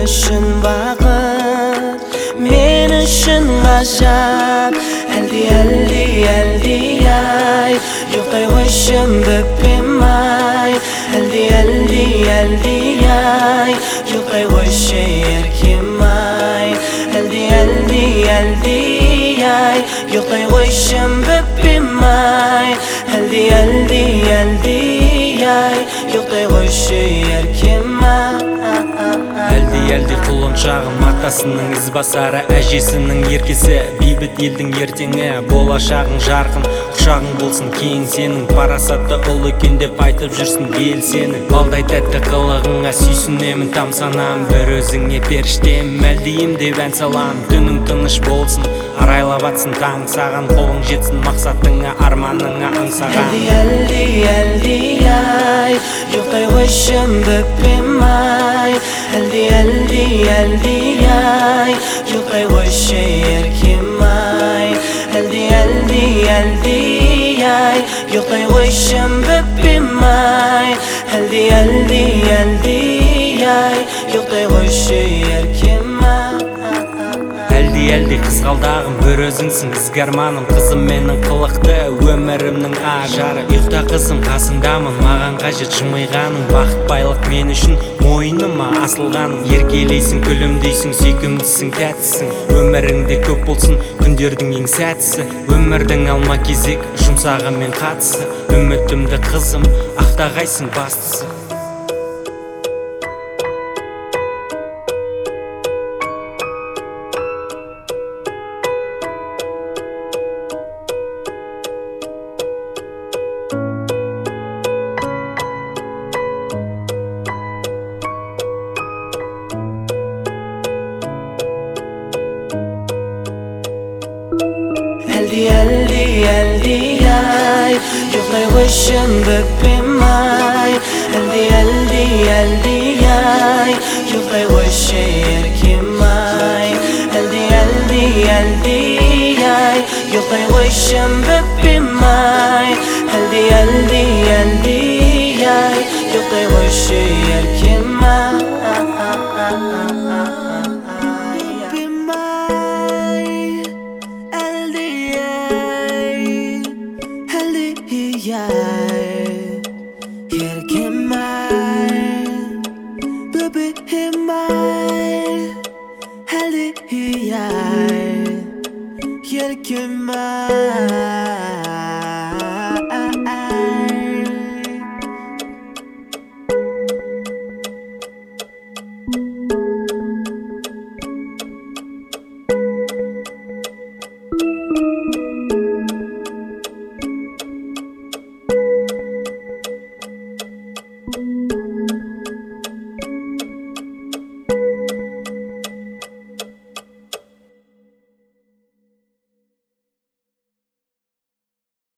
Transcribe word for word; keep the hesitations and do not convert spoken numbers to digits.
үшін бақыт, мен үшін ғажап. Әлде, әлде, әлде ай, ұйықтай қойшым бүкпем-ай. Әлде, әлде, әлде ай, ұйықтай қойшы еркем-ай. Әлде, әлде, әлде ай, ұйықтай қойшым бүкпем-ай. Әлде, әлде, әлде ай, ұйықтай қойшы еркем-ай. Әлде, әлде құлыншағым атасының ізбасары, әжесінің еркесі, бейбіт елдің ертеңі. Болашағың жарқын, құшағың болсын кең, сенің парасатты ұл екен деп айтып жүрсін ел сенің. Балдай тәтті қылығыңа сүйсінемін, тамсанам бір өзіңе періштем. Әлдейім деп ән салам, түнің тыныш болсын, арайлап атсын таң саған, қолың жетсін мақсатыңа, арманыңа аңсаған. Әлде, әлде, әлде ай, ұйықтай қойшым бүкпем-ай. Әлде, әлде, әлде ай, ұйықтай қойшы еркем-ай. Әлде, әлде, әлде ай, ұйықтай қойшым бүкпем-ай. Әлде, әлде, әлде ай, ұйықтай қойшы еркем-ай. Әлде, әлде қызғалдағым бір өзіңсің, ізгі арманым, қызым менің қылықты өмірімнің ажары. Ұйықта қызым қасыңдамын, маған қажет жымиғаның, бақыт байлық мен үшін мойныма асылғаның. Еркелейсің, күлімдейсің, сүйкімдісің, тәттісің, өміріңде көп болсын күндердің ең сәттісі. Өмірдің алма кезек жұмсағы мен қатысы, үмітімді қызым ақтағайсың бастысы. Әлде, әлде, әлде ай, ұйықтай қойшым бүкпем-ай. Әлде, әлде, әлде ай, ұйықтай қойшы еркем-ай. Әлде, әлде, әлде ай, ұйықтай қойшым бүкпем-ай. Әлде, әлде, әлде ай, ұйықтай қойшы еркем-ай. Yerken